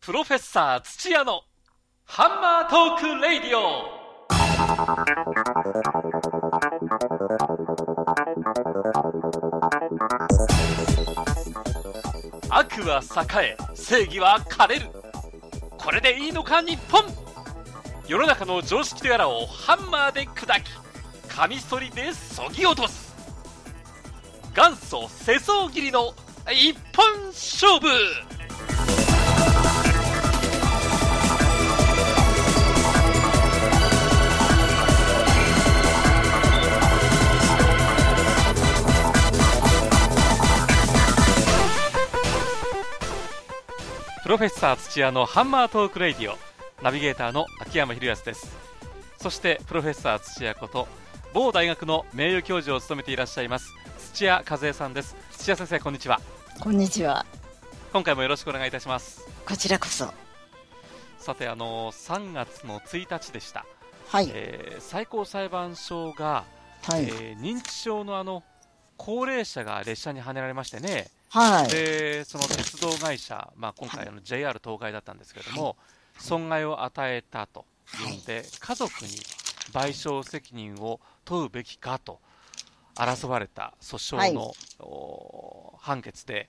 プロフェッサー土屋のハンマートークレイディオ。悪は栄え、正義は枯れる。これでいいのか日本。世の中の常識とやらをハンマーで砕き、カミソリでそぎ落とす。元祖世相切りの一本勝負。プロフェッサー土屋のハンマートークレイディオ、ナビゲーターの秋山博康です。そしてプロフェッサー土屋こと某大学の名誉教授を務めていらっしゃいます土屋和恵さんです。土屋先生、こんにちは。 こんにちは。 今回もよろしくお願いいたします。 こちらこそ。 さて、3月の1日でした。 はい。 最高裁判所が、 はい。 認知症の高齢者が列車にはねられましてね。 はい。 でその鉄道会社、今回JR 東海だったんですけれども、損害を与えたというんで、家族に賠償責任を問うべきかと争われた訴訟の、判決で、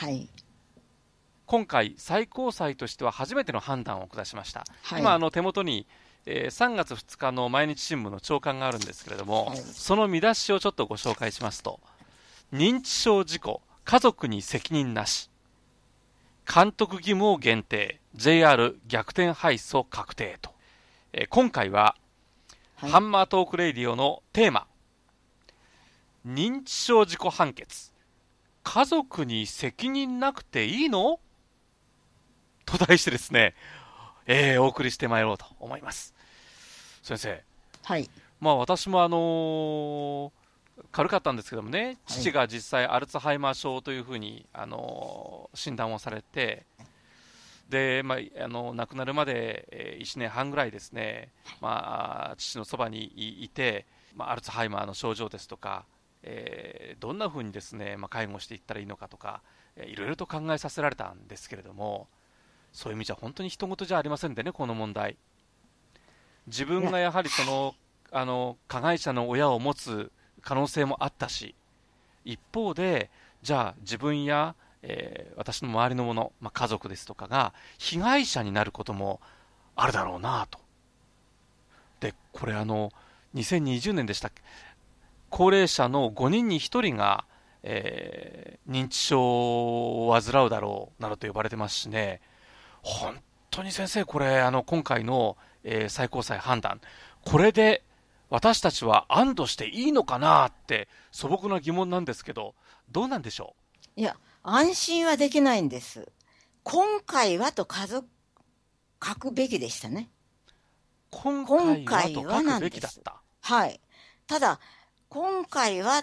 今回最高裁としては初めての判断を下しました。今手元に、3月2日の毎日新聞の朝刊があるんですけれども、その見出しをちょっとご紹介しますと、認知症事故家族に責任なし、監督義務を限定、 JR 逆転敗訴確定と、今回は、ハンマートークレイディオのテーマ、認知症事故判決、家族に責任なくていいのと題してですね、お送りしてまいろうと思います。先生、私も軽かったんですけどもね、父が実際アルツハイマー症というふうに、診断をされて、で、亡くなるまで、1年半ぐらいですね、父のそばにいて、アルツハイマーの症状ですとか、どんなふうにですね、介護していったらいいのかとか、いろいろと考えさせられたんですけれども、そういう意味じゃ本当に人事じゃありませんでね、この問題。自分がやはり加害者の親を持つ可能性もあったし、一方でじゃあ自分や、私の周りの者、家族ですとかが被害者になることもあるだろうなと。でこれ2020年でしたっけ、高齢者の5人に1人が、認知症を患うだろうなどと呼ばれてますしね。本当に先生、これ今回の、最高裁判断、これで私たちは安堵していいのかなって素朴な疑問なんですけど、どうなんでしょう。いや、安心はできないんです。今回はと書くべきでしたね。 今回はと書くべきだった。 はい。ただ今回は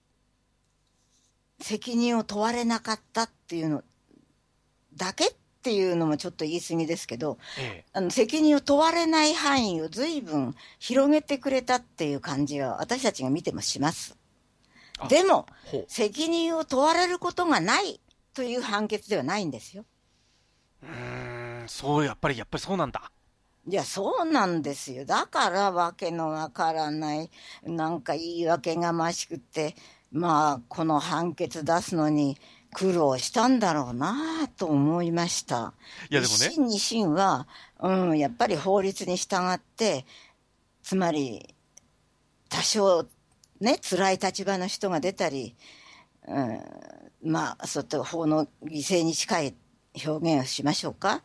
責任を問われなかったっていうのだけっていうのもちょっと言い過ぎですけど、責任を問われない範囲を随分広げてくれたっていう感じは私たちが見てもします。でも責任を問われることがないという判決ではないんですよ。 そう、やっぱりそうなんだ。 いや、そうなんですよ。だからわけのわからない、なんか言い訳がましくて、この判決出すのに苦労したんだろうなと思いました。 いやでもね、 一審二審は、やっぱり法律に従って、つまり多少ね、辛い立場の人が出たり、そういった法の犠牲に近い表現をしましょうか。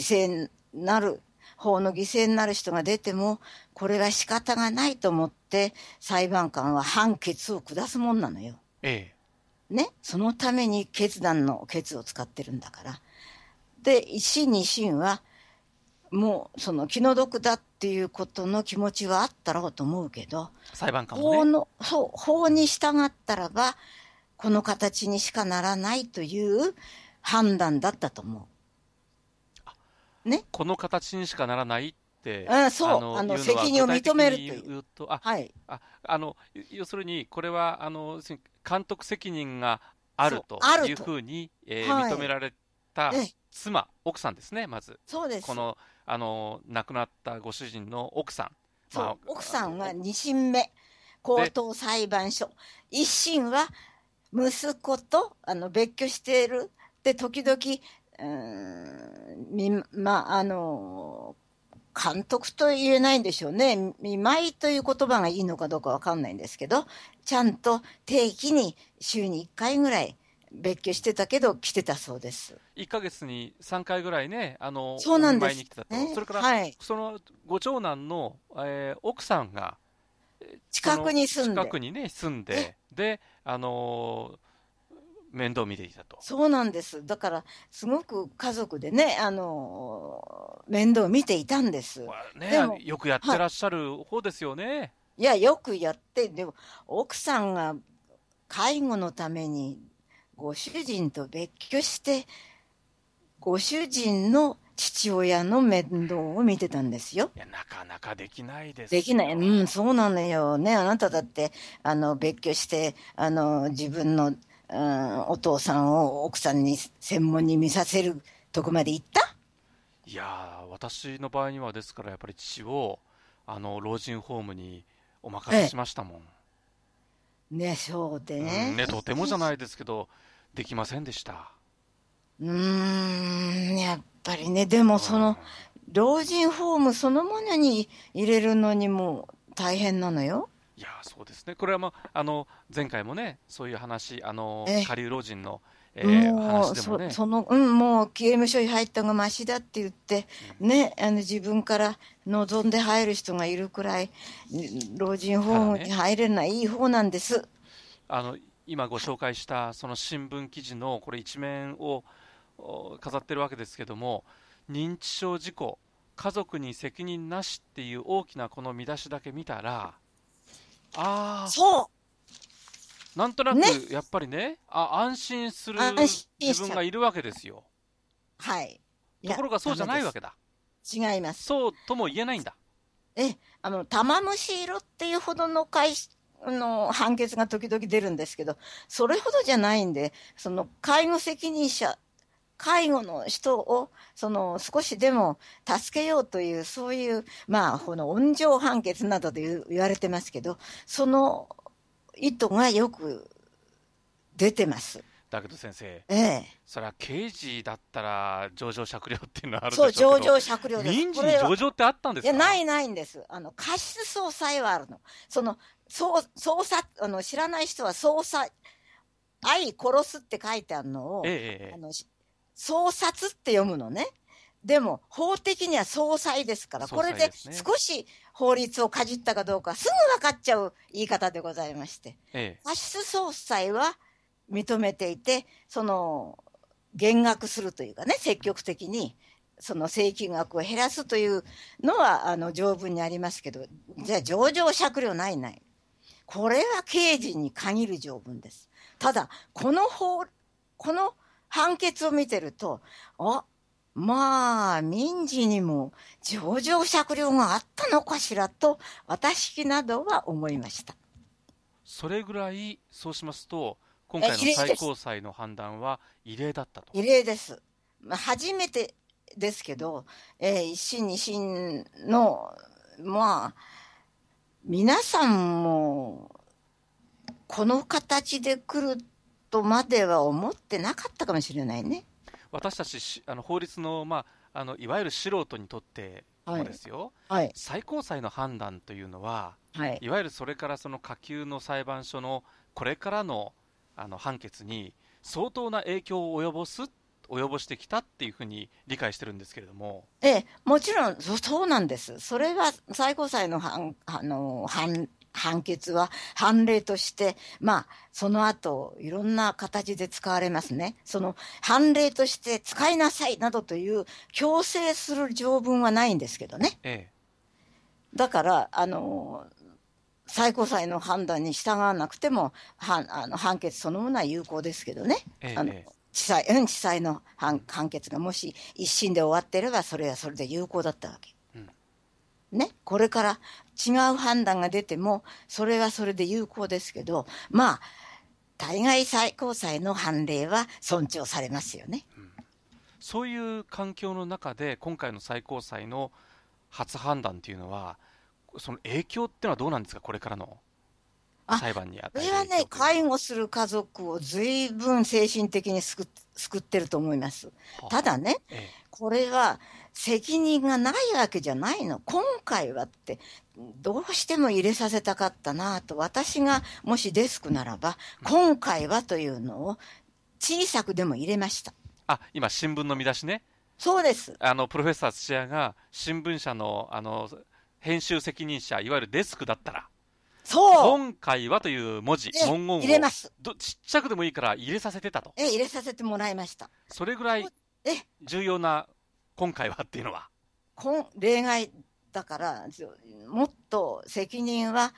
法の犠牲になる人が出ても、これは仕方がないと思って裁判官は判決を下すもんなのよ。ね、そのために決断の決を使ってるんだから。で、一審二審はもうその気の毒だっていうことの気持ちはあったろうと思うけど、 裁判官もね、 法に従ったらばこの形にしかならないという判断だったと思う。ね、 この形にしかならないって、 責任を認めるというと、要するにこれは監督責任があるというふうに、認められた妻、奥さんですね、まず。 そうです。 この、亡くなったご主人の奥さん。 そう、奥さんは2審目、高等裁判所。1審は息子と別居している。で、時々、監督と言えないんでしょうね。見舞いという言葉がいいのかどうかわかんないんですけど、ちゃんと定期に週に1回ぐらい別居してたけど来てたそうです。 1ヶ月に3回ぐらいね、 そうなんです、 お見舞いに来てたと。それから、 はい、 そのご長男の、奥さんが、 近くに住んで。 近くにね、住んで、で、面倒を見ていたと。 そうなんです。だから、すごく家族でね、面倒を見ていたんです。 ね、 でも、 よくやってらっしゃる方ですよね。 いや、よくやって、でも、奥さんが介護のために、ご主人と別居して、ご主人の父親の面倒を見てたんですよ。 いや、なかなかできないですよ。 できない。うん、そうなのよね。あなただって、別居して、自分の、お父さんを奥さんに専門に見させるとこまで行った？ いやー、私の場合にはですからやっぱり父を老人ホームにお任せしましたもん。ね、そうでね。ね、とてもじゃないですけど、できませんでした。 やっぱりね、でも老人ホームそのものに入れるのにも大変なのよ。 いや、そうですね。これは前回もね、そういう話、下流老人の、話でもね。 もう刑務所に入った方がマシだって言って、ね、自分から望んで入る人がいるくらい、老人ホームに入れないいい方なんです。 今ご紹介したその新聞記事のこれ一面を飾ってるわけですけども、認知症事故、家族に責任なしっていう大きなこの見出しだけ見たら、なんとなくやっぱりね、安心する自分がいるわけですよ。 はい。 ところがそうじゃないわけだ。 違います。 そうとも言えないんだ。 玉虫色っていうほどの判決が時々出るんですけど、それほどじゃないんで、介護責任者、介護の人を、少しでも助けようという、そういう、この温情判決などで言われてますけど、その意図がよく出てます。 だけど先生、それは刑事だったら情状酌量っていうのはあるでしょうけど、 そう、情状酌量です。 民事に情状ってあったんですか？ いや、ないんです。過失捜査はあるの。捜査、知らない人は捜査、愛殺すって書いてあるのを、捜殺って読むのね。でも、法的には総裁ですから、これで少し法律をかじったかどうか、すぐ分かっちゃう言い方でございまして。過失総裁は認めていて、減額するというかね、積極的に、請求額を減らすというのは、条文にありますけど、じゃあ、情状酌量ない。これは刑事に限る条文です。ただ、この判決を見てると、民事にも情状酌量があったのかしらと、私などは思いました。 それぐらい、そうしますと、今回の最高裁の判断は異例だったと。 異例です。初めてですけど、一審二審の、皆さんも、この形で来るとまでは思ってなかったかもしれないね。 私たち法律の、いわゆる素人にとってもですよ、最高裁の判断というのは、いわゆるそれからその下級の裁判所のこれからの判決に相当な影響を及ぼしてきたっていうふうに理解してるんですけれども。 もちろんそうなんです。それは最高裁の判決は判例として、その後いろんな形で使われますね。その判例として使いなさいなどという強制する条文はないんですけどね。だから最高裁の判断に従わなくても判決そのものは有効ですけどね。地裁の判決がもし一審で終わっていればそれはそれで有効だったわけ。ね、これから違う判断が出てもそれはそれで有効ですけど、大概最高裁の判例は尊重されますよね。 そういう環境の中で今回の最高裁の初判断というのは、その影響っていうのはどうなんですか、これからの裁判に与える影響。 これはね、介護する家族を随分精神的に救ってると思います。ただね、これは責任がないわけじゃないの。今回はってどうしても入れさせたかったなと、私がもしデスクならば、今回はというのを小さくでも入れました。 今新聞の見出しね。 そうです。 プロフェッサー土屋が新聞社の編集責任者、いわゆるデスクだったら、今回はという文言を入れます。 ちっちゃくでもいいから入れさせてたと。 入れさせてもらいました。 それぐらい重要な今回はっていうのは。 例外だから、もっと責任は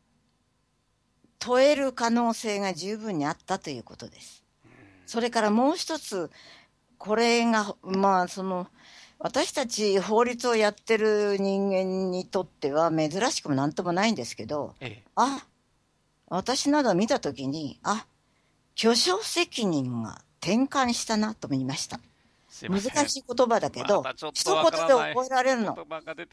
問える可能性が十分にあったということです。それからもう一つ、これが、私たち法律をやってる人間にとっては珍しくもなんともないんですけど、私など見たときに、巨匠責任が転換したなと思いました。難しい言葉だけど、一言で覚えられるの。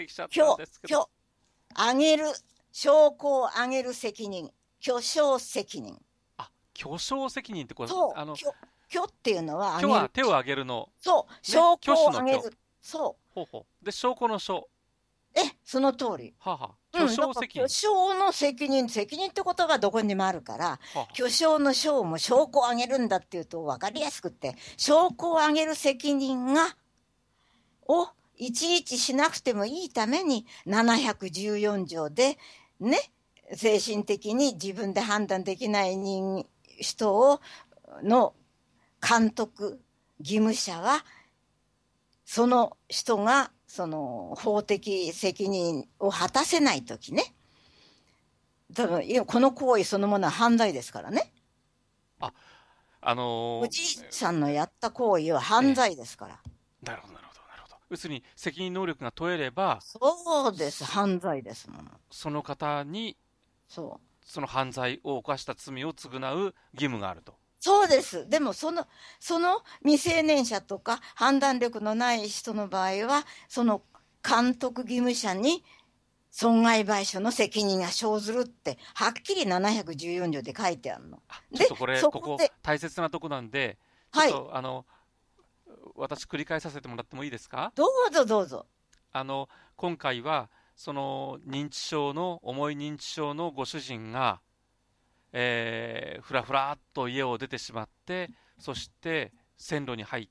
証拠を上げる責任、巨匠責任。 巨匠責任ってこれ、 虚っていうのは虚は手を挙げるの。 そう、証拠を上げる。そう。 で、証拠の証。 その通り。 巨匠責任。 巨匠の責任って言葉はどこにもあるから、巨匠の証も証拠を上げるんだっていうと分かりやすくって、証拠を上げる責任をいちいちしなくてもいいために714条でね、精神的に自分で判断できない人の監督、義務者は、その人がその法的責任を果たせないときね。多分この行為そのものは犯罪ですからね。おじいさんのやった行為は犯罪ですから。 なるほど。要するに責任能力が問えれば、 そうです、犯罪ですもの。 その方に、その犯罪を犯した罪を償う義務があると。 そうです。でもその未成年者とか判断力のない人の場合は、その監督義務者に損害賠償の責任が生ずるって、はっきり714条で書いてあるの。 ちょっとここ大切なとこなんで、ちょっと、私繰り返させてもらってもいいですか？ どうぞ。 今回は、その重い認知症のご主人が、ふらふらっと家を出てしまって、そして線路に入って、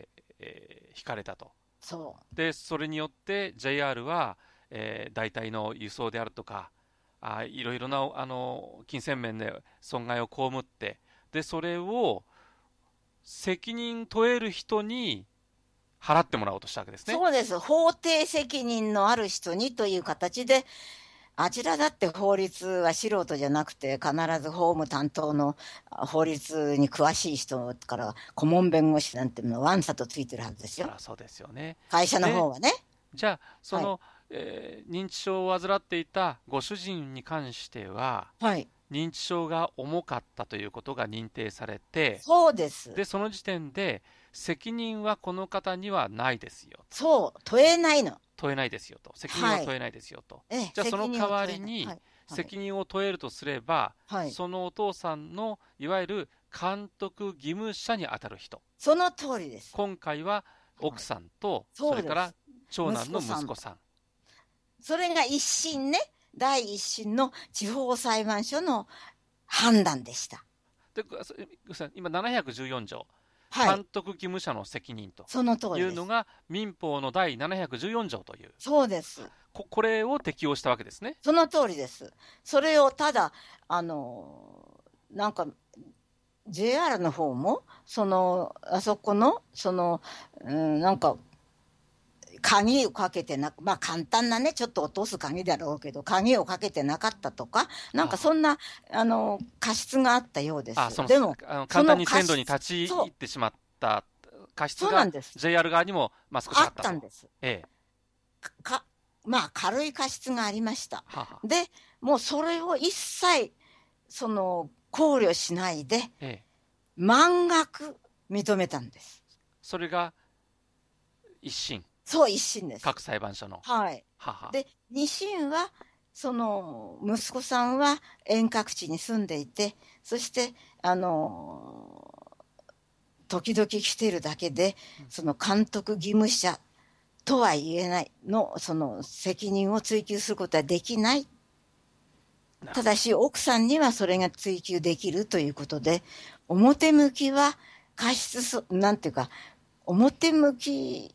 ひかれたと。で、それによって JR は、代替の輸送であるとか、いろいろな金銭面で損害を被って、でそれを責任問える人に払ってもらおうとしたわけですね。 そうです。法定責任のある人にという形で、あちらだって法律は素人じゃなくて、必ず法務担当の法律に詳しい人から顧問弁護士なんていうのはわんさとついてるはずですよ。 そうですよね。 会社の方はね。 じゃあその、認知症を患っていたご主人に関しては、認知症が重かったということが認定されて、 そうです。 でその時点で責任はこの方にはないですよ。 問えないの。 問えないですよと。責任は問えないですよと。じゃあその代わりに責任を問えるとすれば、そのお父さんのいわゆる監督義務者に当たる人。 その通りです。 今回は奥さんと、それから長男の息子さん。 それが一審ね、第一審の地方裁判所の判断でした。 で今714条。監督義務者の責任というのが民法の第714条という。 そうです。 これを適用したわけですね。 その通りです。それをただ、なんか、JR の方も、あそこの、なんか、鍵をかけて簡単なね、ちょっと落とす鍵だろうけど、鍵をかけてなかったとか、なんかそんな、過失があったようです。 でも、簡単に線路に立ち入ってしまった過失が JR 側にも、少しあったんです。 軽い過失がありました。で、もうそれを一切、考慮しないで、満額認めたんです。 それが一審。 そう、一審です。 各裁判所の。 はい。で、二審は、その、息子さんは遠隔地に住んでいて、そして、時々来てるだけで、その監督義務者とは言えないの、その責任を追及することはできない。ただし、奥さんにはそれが追及できるということで、表向きは過失、なんていうか、表向き、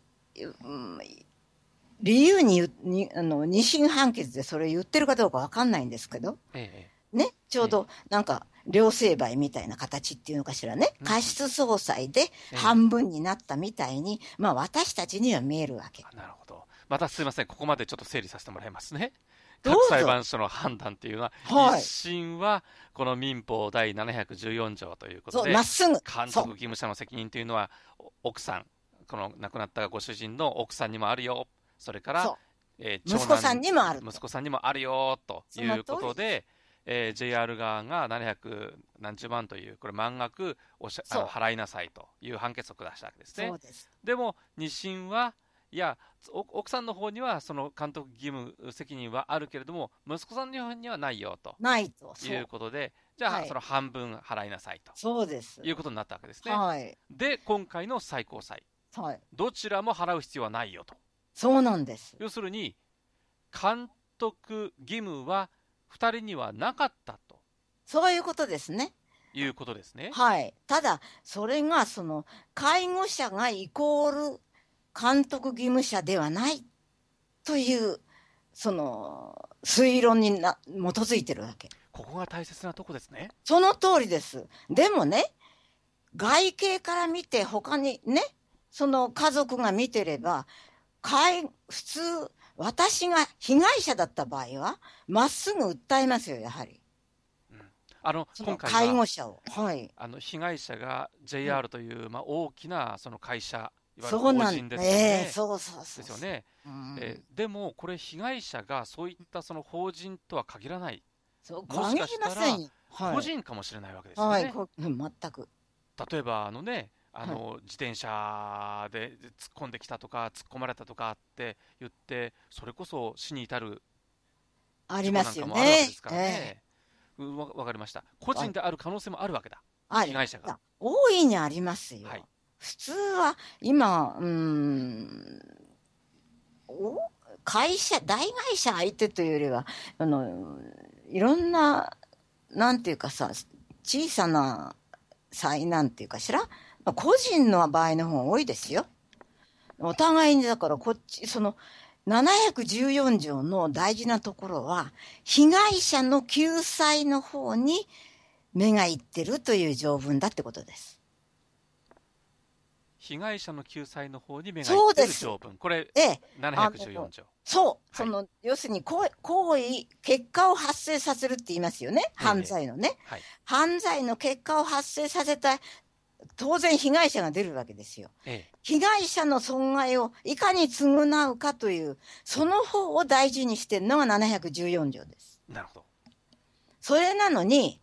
理由に二審判決でそれ言ってるかどうかわかんないんですけど、ね、ちょうどなんか、両成敗みたいな形っていうのかしらね、過失総裁で半分になったみたいに、まあ私たちには見えるわけ。 なるほど。またすいません、ここまでちょっと整理させてもらいますね。各裁判所の判断っていうのは、一審はこの民法第714条ということで、監督義務者の責任というのは、奥さん、この亡くなったご主人の奥さんにもあるよ、それから、 息子さんにもある。 息子さんにもあるよということで、JR 側が700何十万という、これ満額払いなさいという判決を下したわけですね。でも、二審は、いや、奥さんの方にはその監督義務責任はあるけれども、息子さんの方にはないよということで、じゃあ、その半分払いなさいということになったわけですね。で、今回の最高裁、どちらも払う必要はないよと。 そうなんです。 要するに、監督義務は2人にはなかったと。 そういうことですね。 いうことですね。 はい。ただ、それが、その、介護者がイコール監督義務者ではないという、その、推論に基づいてるわけ。 ここが大切なとこですね。 その通りです。でもね、外形から見て他にね、その家族が見てれば、普通、私が被害者だった場合は、まっすぐ訴えますよ、やはり。 今回は介護者を。はい。 被害者が JR という、まあ、大きなその会社、いわゆる法人ですよね。 そうそうですよね。でも、これ、被害者がそういったその法人とは限らない。もしかしたら、個人かもしれないわけですよね。 全く。 例えば、自転車で突っ込んできたとか、突っ込まれたとかって言って、それこそ死に至る事故なんかもあるわけですからね。わかりました。個人である可能性もあるわけだ。被害者が。 大いにありますよ。普通は、今、大会社相手というよりは、いろんな、なんていうかさ、小さな災難っていうかしら、個人の場合の方が多いですよ。お互いに、だからその、714条の大事なところは、被害者の救済の方に目がいってるという条文だってことです。 被害者の救済の方に目がいってる条文。これ、714条。 そう。要するに行為、結果を発生させるって言いますよね。犯罪のね。犯罪の結果を発生させた、当然被害者が出るわけですよ。被害者の損害をいかに償うかという、その方を大事にしてるのが714条です。 なるほど。 それなのに、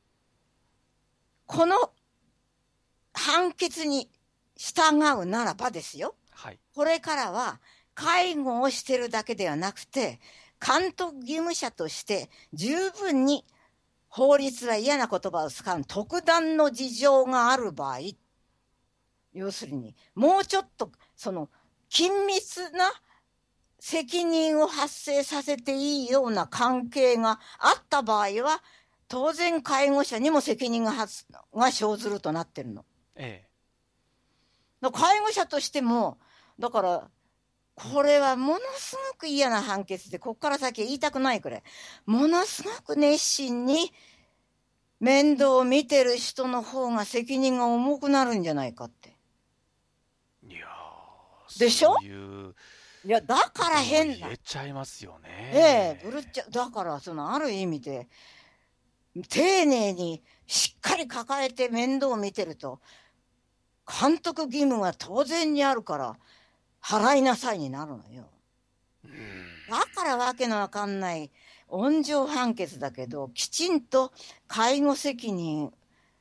この判決に従うならばですよ。これからは、介護をしてるだけではなくて、監督義務者として十分に法律は嫌な言葉を使う特段の事情がある場合、要するに、もうちょっと、緊密な責任を発生させていいような関係があった場合は、当然介護者にも責任が生ずるとなってるの。介護者としても、だから、これはものすごく嫌な判決で、こっから先言いたくないくらい、ものすごく熱心に面倒を見てる人の方が責任が重くなるんじゃないかって。 いやでしょ？いや、だから変な。 言えちゃいますよね。 だから、ある意味で、丁寧にしっかり抱えて面倒を見てると、監督義務が当然にあるから、払いなさいになるのよ。だからわけのわかんない温情判決だけど、きちんと介護責任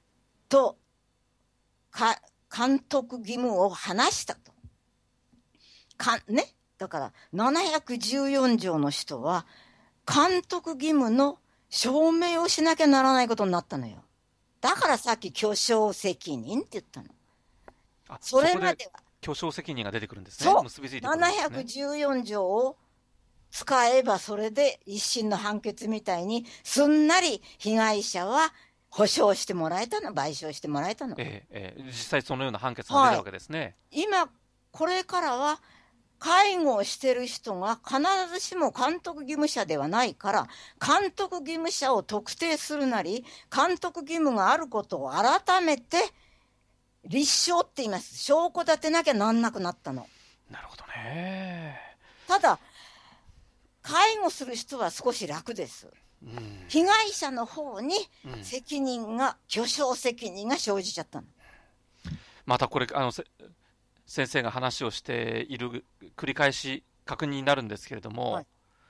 と監督義務を話したと。 ね。だから、714条の人は、監督義務の証明をしなきゃならないことになったのよ。だからさっき巨匠責任って言ったの。それまでは。 巨匠責任が出てくるんですね。そう。結びついてくるんですね。 714条を使えばそれで一審の判決みたいにすんなり被害者は保証してもらえたの、賠償してもらえたの。 実際そのような判決が出たわけですね。 今、これからは介護をしてる人が必ずしも監督義務者ではないから、監督義務者を特定するなり、監督義務があることを改めて立証って言います。証拠立てなきゃなんなくなったの。 なるほどね。 ただ、介護する人は少し楽です。被害者の方に責任が、巨匠責任が生じちゃったの。 またこれ、先生が話をしている繰り返し確認になるんですけれども、はい、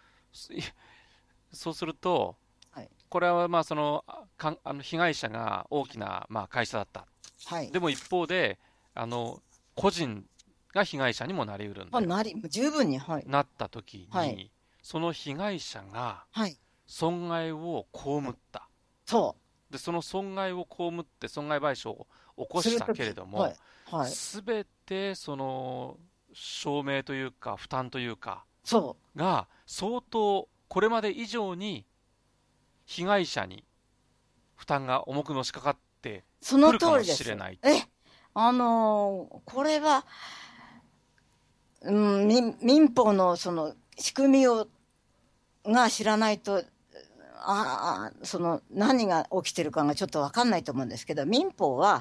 そうすると、はい、これはまあ被害者が大きなまあ会社だった、はい、でも一方で個人が被害者にもなりうるんだよ、 十分に、はい、 なった時に、はい、その被害者が損害を被った、そうでその損害を被って損害賠償を起こしたけれども、すべてその証明というか負担というかが相当これまで以上に被害者に負担が重くのしかかってくるかもしれない。 これは、民法のその仕組みが知らないと何が起きてるかがちょっと分かんないと思うんですけど、民法は、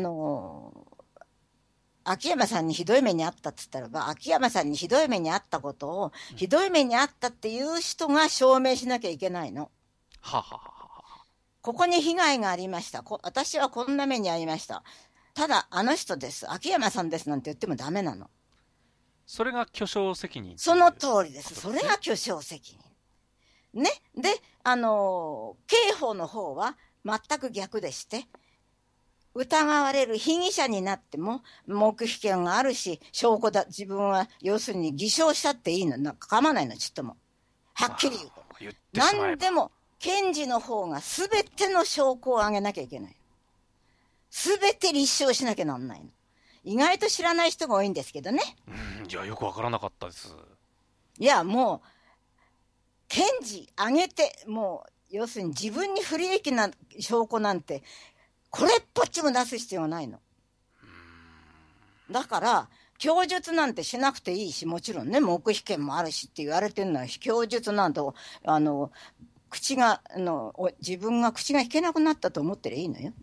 秋山さんにひどい目にあったって言ったらば、秋山さんにひどい目にあったことを、ひどい目にあったっていう人が証明しなきゃいけないの。ここに被害がありました。私はこんな目に遭いました。ただ、あの人です。秋山さんですなんて言ってもダメなの。 それが巨匠責任。 その通りです。それが巨匠責任。ね。で、刑法の方は全く逆でして、疑われる被疑者になっても黙秘権があるし、証拠だ、自分は要するに偽証したっていいの、なんか構わないの、ちっとも。はっきり言うと。何でも、検事の方が全ての証拠を挙げなきゃいけない。全て立証しなきゃなんないの。意外と知らない人が多いんですけどね。 じゃあよくわからなかったです。 いや、もう、検事挙げて、もう、要するに自分に不利益な証拠なんて、これっぽっちも出す必要がないの。だから、供述なんてしなくていいし、もちろんね、黙秘権もあるしって言われてるのは、供述なんて、自分が口が引けなくなったと思ってりゃいいのよ。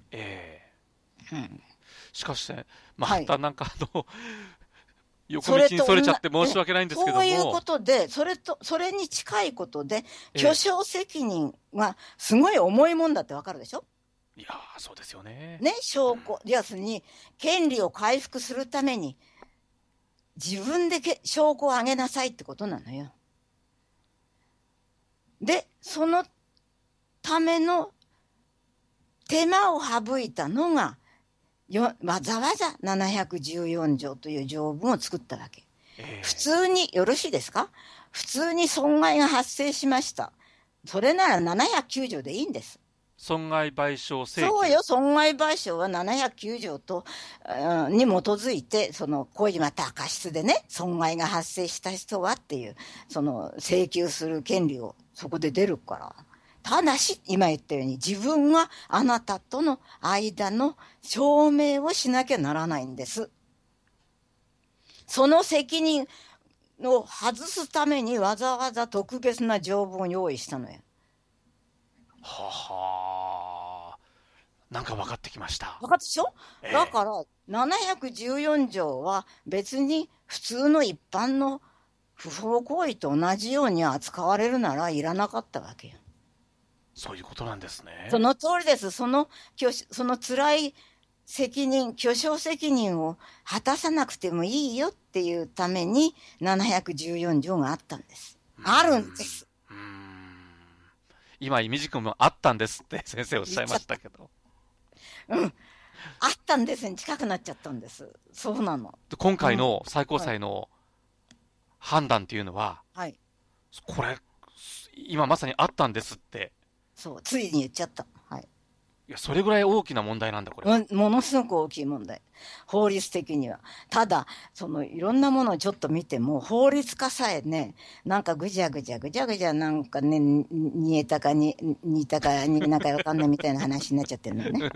しかしね、またなんか横道にそれちゃって申し訳ないんですけども。 そういうことで、それに近いことで、巨匠責任はすごい重いもんだってわかるでしょ？ いやー、そうですよね。 ね、証拠、要するに、権利を回復するために、自分で証拠を上げなさいってことなのよ。で、そのための手間を省いたのが、わざわざ714条という条文を作ったわけ。普通に、よろしいですか？普通に損害が発生しました。それなら709条でいいんです。 損害賠償請求。 そうよ、損害賠償は709条に基づいて、故意または過失でね、損害が発生した人はっていう、請求する権利をそこで出るから。ただし、今言ったように、自分があなたとの間の証明をしなきゃならないんです。その責任を外すためにわざわざ特別な条文を用意したのよ。 ははー。なんか分かってきました。 分かったでしょ？だから、714条は別に普通の一般の不法行為と同じように扱われるならいらなかったわけよ。 そういうことなんですね。 その通りです。その辛い責任、巨匠責任を果たさなくてもいいよっていうために714条があったんです。あるんです。 今、意味軸もあったんですって先生おっしゃいましたけど。 あったんですに近くなっちゃったんです。そうなの。 今回の最高裁の判断っていうのは、 はい。 これ、今まさにあったんですって。 そう、ついに言っちゃった。はい。 いや、それぐらい大きな問題なんだ、これは。 ものすごく大きい問題。法律的には。ただ、いろんなものをちょっと見ても、法律家さえね、なんかぐじゃぐじゃぐじゃぐじゃなんかね、煮えたかに、煮えたかになんかわかんないみたいな話になっちゃってるのよね。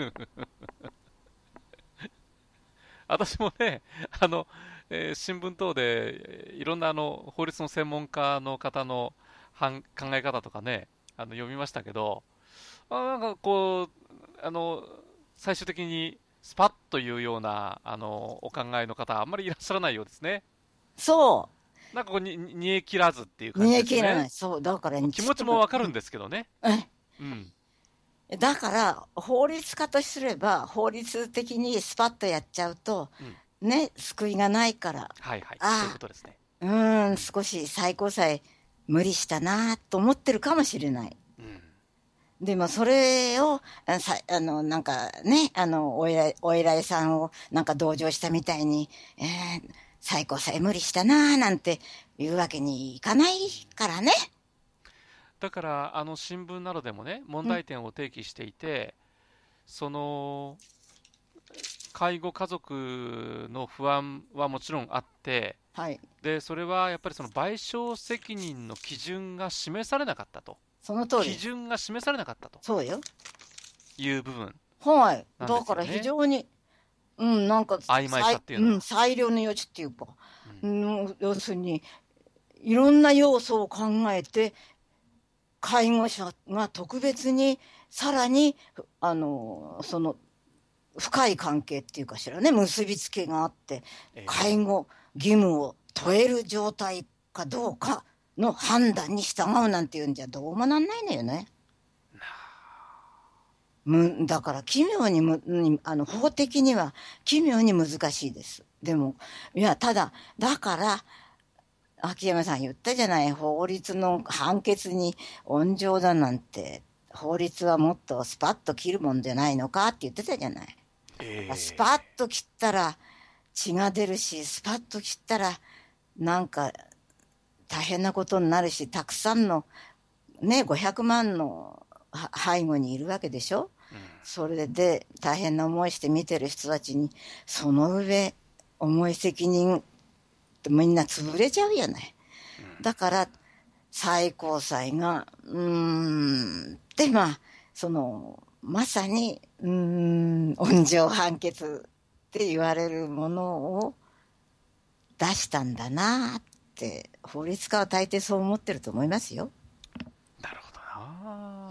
私もね、あの、新聞等で、いろんな法律の専門家の方の考え方とかね、読みましたけど、なんかこう、最終的にスパッというような、お考えの方、あんまりいらっしゃらないようですね。 そなんかこう煮え切らずっていうう。煮感じえ切らない。 ですね。 そう。だから、 気持ちもわかるんですけどね。 えうん。 だから、法律家とすれば、法律的にスパッとやっちゃうと、 うん。 ね、救いがないから、 はいはい。そういうこあとですね。 あ、 うん。 少し最高裁無理したなと思ってるかもしれない。 うん。 でもそれを、なんかね、お偉いさんをなんか同情したみたいに、最高裁無理したななんて言うわけにいかないからね。 だから、新聞などでもね、問うん、 題点を提起していて、その、介護家族の不安はもちろんあって、 はい。 で、それはやっぱりその賠償責任の基準が示されなかったと。 その通り基です。 準が示されなかったとそうよ。 いう部分はい。 なんでだから非すよね。 常に、なんか、 曖昧さっていうのは。 裁量の余地っていうか、 うん。 要するに、いろんな要素を考えて、介護者が特別に、さらに、深い関係っていうかしらね、結びつけがあって、 え介護義務を問える状態かどうかの判断に従うなんていうんじゃどうもなんないのよね。だから奇妙に法的には奇妙に難しいです。でも、いや、だから、秋山さん言ったじゃない、法律の判決に温情だなんて、法律はもっとスパッと切るもんじゃないのかって言ってたじゃない。スパッと切ったら血が出るし、スパッと切ったらなんか大変なことになるし、たくさんのね、500万の背後にいるわけでしょ。 うん。 それで大変な思いして見てる人たちに、その上、重い責任ってみんな潰れちゃうやない。 うん。 だから、最高裁が、で、まさに、温情判決って言われるものを出したんだなって、法律家は大抵そう思ってると思いますよ。 なるほどな。 うん。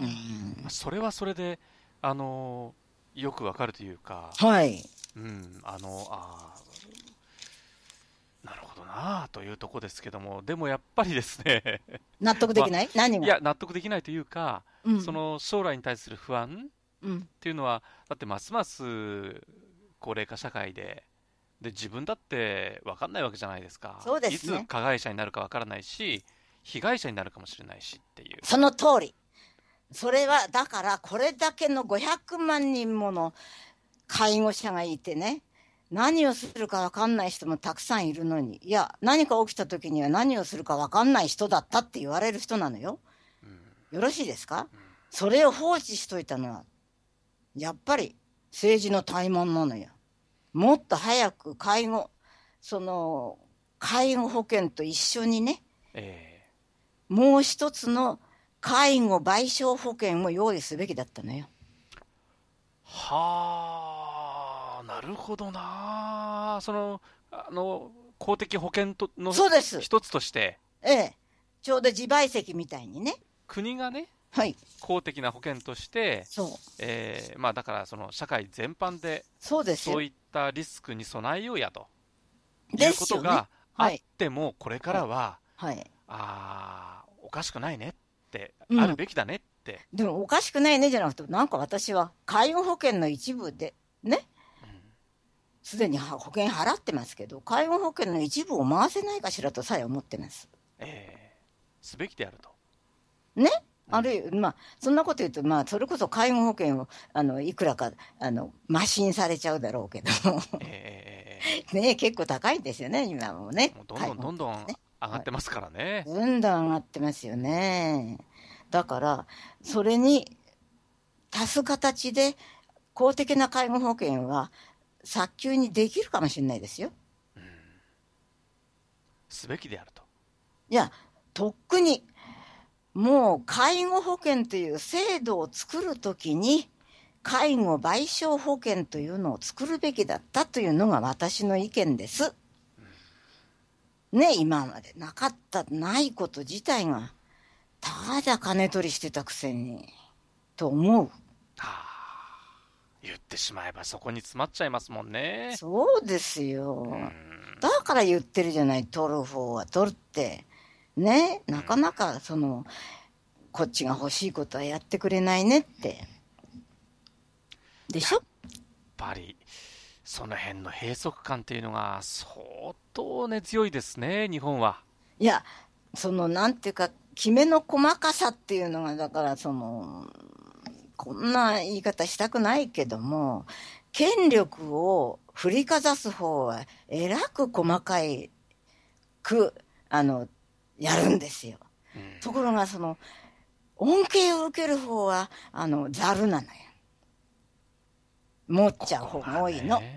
それはそれで、あの、よくわかるというか、 はい。 うん、なるほどなというとこですけども、でもやっぱりですね、 納得まあ、 できない何が。 いや、納得できないというか、 うん。 その将来に対する不安うん。 っていうのは、だってますます高齢化社会で、自分だって分かんないわけじゃないですか。 そうでいすね。 つ加害者になるか分からないし、被害者になるかもしれないしっていう。 その通り。それは、だから、これだけの500万人もの介護者がいてね、何をするか分かんない人もたくさんいるのに、いや、何か起きた時には何をするか分かんない人だったって言われる人なのよ。 うん、 よろしいですか？ うん、 それを放置しといたのは、やっぱり政治の怠慢なのよ。もっと早くその、介護保険と一緒にね、 えもう一つの介護賠償保険を用意すべきだったのよ。 はあ、なるほどな。公的保険のそうです。 一つとして、 ええ。ちょうど自賠責みたいにね。 国がね、 はい。 公的な保険として、 そう。 まあだからその社会全般でそうですよ。 そういったリスクに備えようやというですよね。 ことがあっはい。 ても、これかはい。 らは、 はい。 おかしくないねって、 うん。 あるべきだねって、 でもおかしくないねじゃなくて、なんか私は介護保険の一部で、ね、 うん、 すでに保険払ってますけど、介護保険の一部を回せないかしらとさえ思ってます。 すべきであると。 ね。 うん、 そんなこと言うと、それこそ介護保険を、いくらか、マシンされちゃうだろうけど、 えね、結構高いんですよね、今もね、 もうどんどん介護保どんどん険ね。 上がってますからね。 どんどん上がってますよね。だから、それに足す形で、公的な介護保険は早急にできるかもしれないですよ。 すべきであると。 いや、とっくに、もう介護保険という制度を作るときに、介護賠償保険というのを作るべきだったというのが私の意見です。ね、今までないこと自体が、ただ金取りしてたくせに、と思う。 言ってしまえばそこに詰まっちゃいますもんね。 そうですよ。だから言ってるじゃない、取る方は取るって。ね、なかなかこっちが欲しいことはやってくれないねって。でしょ？ やっぱり、その辺の閉塞感っていうのが相当ね、強いですね、日本は。 いや、なんていうか、きめの細かさっていうのが、だからこんな言い方したくないけども、権力を振りかざす方は、えらく細かやるんですよ。ところが、恩恵を受ける方は、ざるなのよ。持っちゃう方が多いの。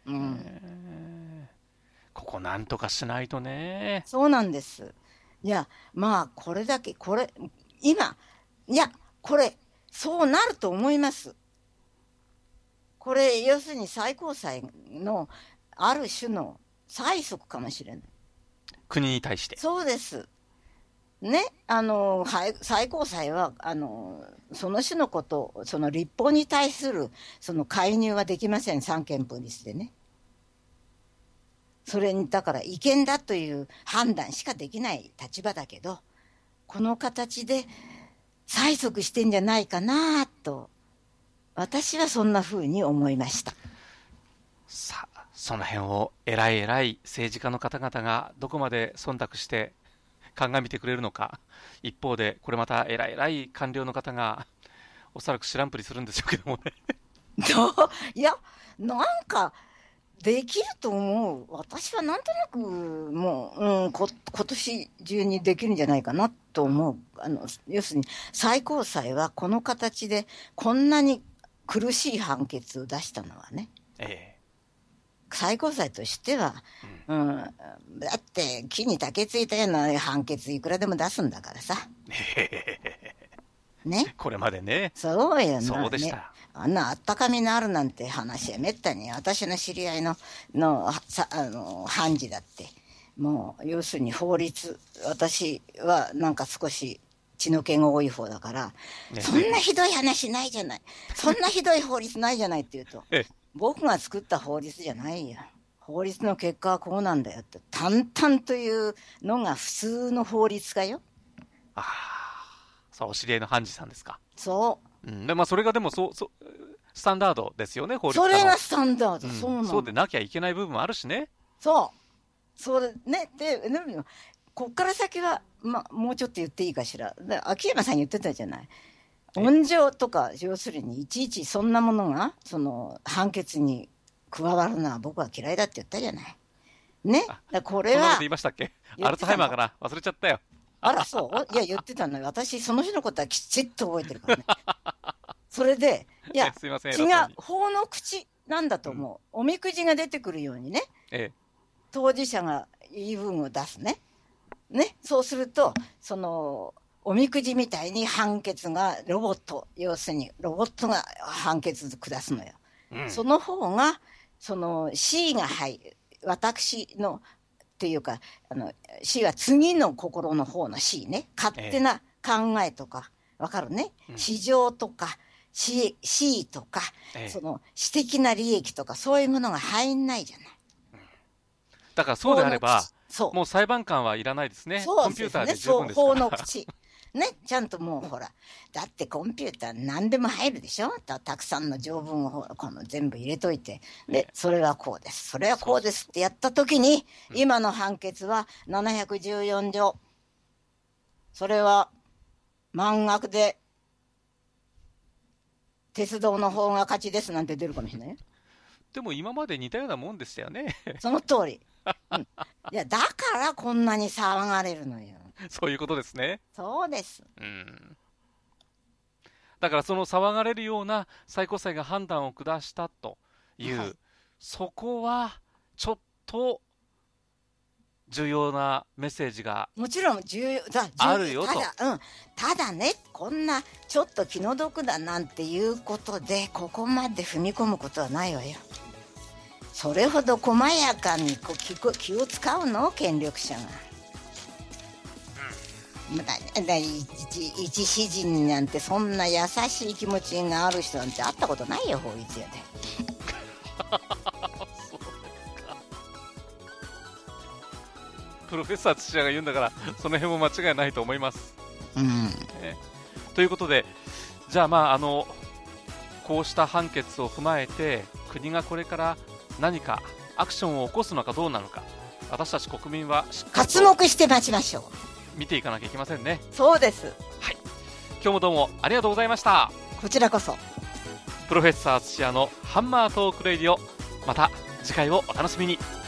ここなんとかしないとね。 そうなんです。いや、まあ、これだけ、今、いや、そうなると思います。これ、要するに最高裁のある種の催促かもしれない。 国に対して。 そうです。ね、最高裁は、その種のこと、立法に対する、介入はできません、三権分立でね。それに、だから違憲だという判断しかできない立場だけど、この形で催促してんじゃないかなと、私はそんな風に思いました。 さあ、その辺を偉い政治家の方々がどこまで忖度して鑑みてくれるのか。一方で、これまた偉い官僚の方がおそらく知らんぷりするんでしょうけどもね。 いや、なんか、できると思う。私はなんとなく、もう、今年中にできるんじゃないかなと思う。要するに、最高裁はこの形で、こんなに苦しい判決を出したのはね。最高裁としては、だって、木に竹ついたような判決いくらでも出すんだからさ。ね。 これまでね。 そうよな。 そうでした。 ね、あんなあったかみのあるなんて話はめったに、私の知り合いの判事だって、もう、要するに法律、私はなんか少し血の気が多い方だから、そんなひどい話ないじゃない。そんなひどい法律ないじゃないって言うと、僕が作った法律じゃないよ。法律の結果はこうなんだよって、淡々というのが普通の法律家よ。 そう、お知り合いの判事さんですか。 そう。 でそれがでもスタンダードですよね、法律家の。 それがスタンダード、そうなの。 そうでなきゃいけない部分もあるしね。 そうね。でもこっから先は、もうちょっと言っていいかしら。秋山さん言ってたじゃない。温情とか、要するにいちいちそんなものが判決に加わるのは僕は嫌いだって言ったじゃない。ね。これは。 そんなこと言いましたっけ？アルツハイマーかな、忘れちゃったよ。 あら、そういや、言ってたのよ。私、その日のことはきちっと覚えてるからね。それで、いや、 すいません、 違う、法の口なんだと思う。おみくじが出てくるようにね、当事者が言い分を出すね。ね、そうすると、おみくじみたいに判決が要するにロボットが判決下すのよ。その方が、C が私の、っていうか、C は次の心の方の C ね。勝手な考えとか、わかるね。市場とか、C とか、私的な利益とか、そういうものが入んないじゃない。 だからそうであれば、もう裁判官はいらないですね。コンピューターで十分ですから。 法の口。ね、ちゃんともうほら、だってコンピューター何でも入るでしょ？たくさんの条文を全部入れといて、で、それはこうです。それはこうですってやったときに、今の判決は714条。それは満額で、鉄道の方が勝ちですなんて出るかもしれない。 でも今まで似たようなもんでしたよね。 その通り。 いや、だからこんなに騒がれるのよ。 そういうことですね。 そうです。 だからその騒がれるような最高裁が判断を下したという、そこはちょっと重要なメッセージがもちろん重要あるよと。 ただね、こんなちょっと気の毒だなんていうことでここまで踏み込むことはないわよ。それほど細やかに気を使うの、権力者が。一私人なんてそんな優しい気持ちがある人なんて会ったことないよ、法律屋で。 プロフェッサー土屋が言うんだからその辺も間違いないと思います、ということで、じゃあこうした判決を踏まえて国がこれから何かアクションを起こすのかどうなのか、私たち国民はしっかりと刮目して待ちましょう。 見ていかなきゃいけませんね。 そうです。 はい、今日もどうもありがとうございました。 こちらこそ。 プロフェッサー土屋のハンマートークレイディオ、また次回をお楽しみに。